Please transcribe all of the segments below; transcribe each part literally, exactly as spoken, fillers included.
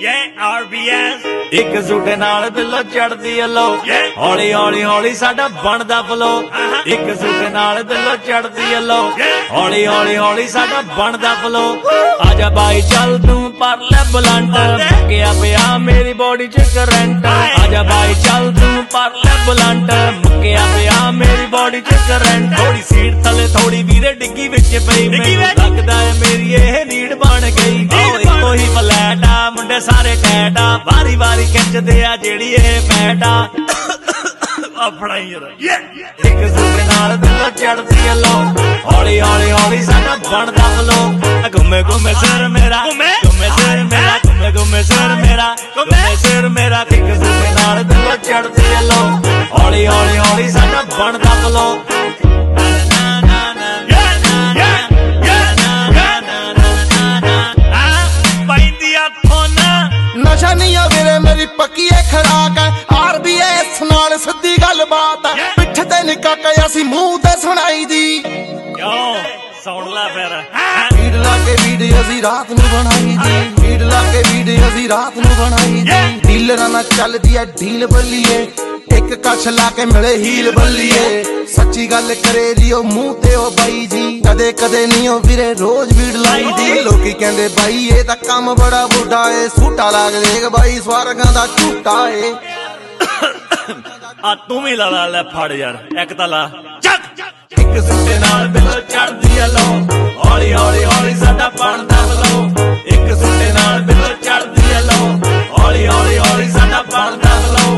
ਇੱਕ ਸੂਟੇ ਨਾਲ ਬਿੱਲੋ ਚੜਦੀ ਅਲੋ ਹੌਲੀ ਹੌਲੀ ਹੌਲੀ ਸਾਡਾ ਬਣਦਾ ਫਲੋ ਇੱਕ ਸੂਟੇ ਨਾਲ ਬਿੱਲੋ ਚੜਦੀ ਅਲੋ ਹੌਲੀ ਹੌਲੀ ਹੌਲੀ ਸਾਡਾ ਬਣਦਾ ਫਲੋ ਆਜਾ ਬਾਈ ਚੱਲ ਤੂੰ ਪਰ ਲੈ ਬਲੰਟ ਮੁੱਕਿਆ ਪਿਆ ਮੇਰੀ ਬੋਡੀ ਚ ਕਰੰਟ ਆਜਾ ਬਾਈ ਚੱਲ ਤੂੰ ਪਰ ਲੈ ਬਲੰਟ ਮੁੱਕਿਆ ਪਿਆ ਮੇਰੀ ਬੋਡੀ ਚ ਕਰੰਟ ਥੋੜੀ ਸੀਟ ਥੱਲੇ ਥੋੜੀ ਵੀਰੇ ਡਿੱਗੀ ਵਿੱਚ ਪਈ ਮੈਨੂੰ ਲੱਗਦਾ ਏ ਮੇਰੀ ਇਹ ਨੀਡ ਬਣ ਗਈ ਇੱਕੋ ਹੀ ਫਲੈਟ ਆ ਮੁੰਡੇ ਸਾਰੇ ਟੈਟ ਆ ਵਾਰੀ ਵਾਰੀ ਖਿੱਚਦੇ ਆ ਜਿਹੜੀ ਇਹ ਫੈਟ ਆ ਆਪਣਾ ਹੀ ਇੱਕ ਸੂਟੇ ਨਾਲ ਦਿਲੋਂ ਚੜਦੀ ਅਲੋ ਹੌਲੀ ਹੌਲੀ ਹੌਲੀ ਸਾਡਾ ਬਣਦਾ ਫਲੋ ਘੁੰਮੇ ਘੁੰਮੇ ਸਿਰ ਮੇਰਾ ਘੁੰਮੇ ਸਿਰ ਮੇਰਾ ਘੁੰਮੇ ਘੁੰਮੇ ਸਿਰ ਮੇਰਾ ਘੁੰਮੇ ਸਿਰ ਮੇਰਾ ਇੱਕ ਸੂਟੇ ਨਾਲ ਦਿਲੋਂ ਚੜਦੀ ਅਲੋ ਹੌਲੀ ਹੌਲੀ ਹੌਲੀ ਸਾਡਾ ਬਣਦਾ ਫਲੋ ਨਸ਼ਾ ਨਹੀਂ ਆ ਵੀਰੇ ਮੇਰੀ ਪੱਕੀ ਐ ਖਰਾਕ ਐ ਆਰ ਬੀ ਐਸ ਨਾਲ ਸਿੱਧੀ ਗੱਲ ਬਾਤ ਐ ਪਿੱਠ ਤੇ ਨਿੱਕਾ ਅਸੀਂ ਮੂੰਹ ਤੇ ਸੁਣਾਈ ਦੀ ਕਿਉਂ ਸੁਣ ਲੈ ਫਿਰ ਵੀਡ ਲਾ ਕੇ ਵੀਡੀਓ ਅਸੀਂ ਰਾਤ ਨੂੰ ਬਣਾਈ ਦੀ ਵੀਡ ਲਾ ਕੇ ਵੀਡੀਓ ਅਸੀਂ ਰਾਤ ਨੂੰ ਬਣਾਈ ਦੀ ਡੀਲਰਾਂ ਨਾਲ ਚੱਲਦੀ ਐ ਡੀਲ ਬੱਲੀਏ ਇੱਕ ਕੱਛ ਲਾ ਕੇ ਮਿਲੇ ਹੀਲ ਬੱਲੀਏ ਸੱਚੀ ਗੱਲ ਕਰੇ ਜੀ ਉਹ ਮੂੰਹ ਤੇ ਉਹ ਬਾਈ ਜੀ ਕਦੇ ਕਦੇ ਨਹੀਂ ਉਹ ਵੀਰੇ ਰੋਜ਼ ਵੀਡ ਲਾਈ ਦੀ ਲੋਕੀ ਕਹਿੰਦੇ ਬਾਈ ਇਹ ਤਾਂ ਕੰਮ ਬੜਾ ਬੁੱਢਾ ਏ ਸੂਟਾ ਲਾ ਕੇ ਦੇਖ ਬਾਈ ਸਵਰਗਾਂ ਦਾ ਝੂਟਾ ਏ ਆ ਤੂੰ ਵੀ ਲਾ ਲਾ ਲੈ ਫੜ ਯਾਰ ਇੱਕ ਤਾਂ ਲਾ ਚੱਕ ਇੱਕ ਸੂਟੇ ਨਾਲ ਬਿੱਲੋ ਚੜਦੀ ਆ ਲੋ ਹੌਲੀ ਹੌਲੀ ਹੌਲੀ ਸਾਡਾ ਬਣਦਾ ਫਲੋ ਇੱਕ ਸੂਟੇ ਨਾਲ ਬਿੱਲੋ ਚੜਦੀ ਆ ਲੋ ਹੌਲੀ ਹੌਲੀ ਹੌਲੀ ਸਾਡਾ ਬਣਦਾ ਫਲੋ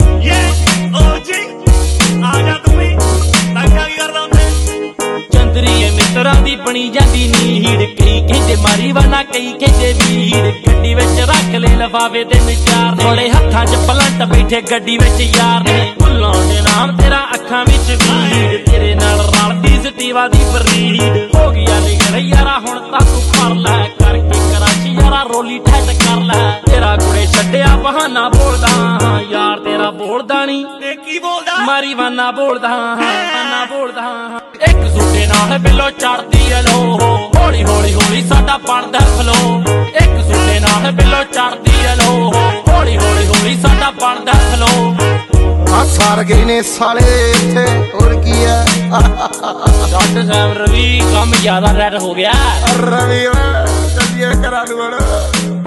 ਚੰਦਰੀਏ ਮਿੱਤਰਾਂ ਦੀ ਬਣੀ ਜਾਂਦੀ ਨੀੜ ਕਈ ਕਹਿੰਦੇ ਮਾਰੀ ਵਾਨਾ ਕਈ ਕਹਿੰਦੇ ਵੀੜ ਗੱਡੀ ਵਿੱਚ ਰੱਖ ਲੈ ਲਫਾਵੇ ਤੇ ਵਿਚਾਰ ਥੋੜੇ ਹੱਥਾਂ 'ਚ ਪਲੰਟ ਬੈਠੇ ਗੱਡੀ ਵਿੱਚ ਯਾਰ ਨੇ ਭੁੱਲਾਂ ਦੇ ਨਾਮ ਤੇਰਾ ਅੱਖਾਂ ਵਿੱਚ ਵੀੜ ਤੇਰੇ ਨਾਲ ਰਲਦੀ ਸਟੀਵਾ ਦੀ ਫਰੀਡ ਹੋ ਗਿਆ ਨਿਗਰ ਯਾਰਾ ਹੁਣ ਤਾਂ ਤੂੰ ਕਰ ਲੈ ਕਰਕੇ ਕਰਾਚੀ ਯਾਰਾ ਰੋਲੀ ਠੱਟ ਕਰ ਲੈ ਤੇਰਾ ਕੁੜੇ ਛੱਡਿਆ ਬਹਾਨਾ ਬੋਲਦਾ ਹਾਂ ਯਾਰ ਤੇਰਾ ਬੋਲਦਾ ਨਹੀਂ ਤੇ ਕੀ ਬੋਲਦਾ ਮਾਰੀ ਵਾਨਾ ਬੋਲਦਾ ਹਾਂ ਵਾਨਾ ਬੋਲਦਾ ਹਾਂ ਇੱਕ ਸੂਟੇ ਨਾਲ ਬਿੱਲੋ ਚੜਦੀ ਅਲੋ ਹੌਲੀ ਹੌਲੀ ਹੌਲੀ ਸਾਡਾ ਬਣਦਾ ਫਲੋ ਇੱਕ ਸੂਟੇ ਨਾਲ ਬਿੱਲੋ ਚੜਦੀ ਅਲੋ ਹੌਲੀ ਹੌਲੀ ਹੌਲੀ ਸਾਡਾ ਬਣਦਾ ਫਲੋ ਆ ਸਾਰ ਗਏ ਨੇ ਸਾਲੇ ਇੱਥੇ ਹੋਰ ਕੀ ਐ ਡਾਕਟਰ ਸਾਹਿਬ ਰਵੀ ਕੰਮ ਜ਼ਿਆਦਾ ਰੈਡ ਹੋ ਗਿਆ ਰਵੀ ਚੱਲੀਏ ਕਰਾ ਦੂਣ